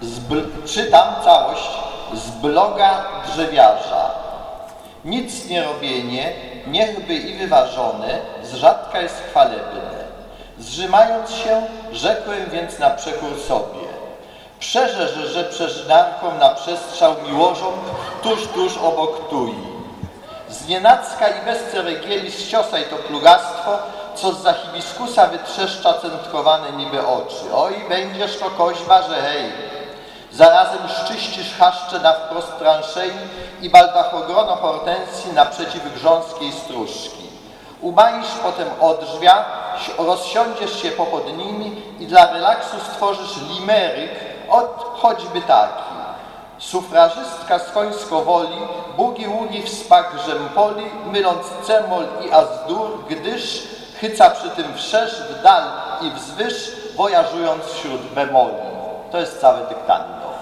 Czytam całość z bloga Drzewiarza. Nic nie robienie, niechby i wyważone, z rzadka jest chwalebne. Zrzymając się, rzekłem więc na przekór sobie. Przeżesz, że przeżynarką na przestrzał miłożąb tuż obok tui. Znienacka i bez ceregieli ściosaj to plugastwo, co zza hibiskusa wytrzeszcza centkowane niby oczy. Oj, będziesz to koźba, że hej. Zarazem szczyścisz chaszcze na wprost transzei i baldachogrono hortensji naprzeciw grząskiej stróżki. Umaisz potem odrzwia, rozsiądziesz się popod nimi i dla relaksu stworzysz limeryk, choćby taki. Sufrażystka z końsko-woli, bugi-ługi w spak rzępoli, myląc cemol i azdur, gdyż chyca przy tym wszerz, w dal i wzwyż, wojażując wśród bemoli. To jest całe dyktando.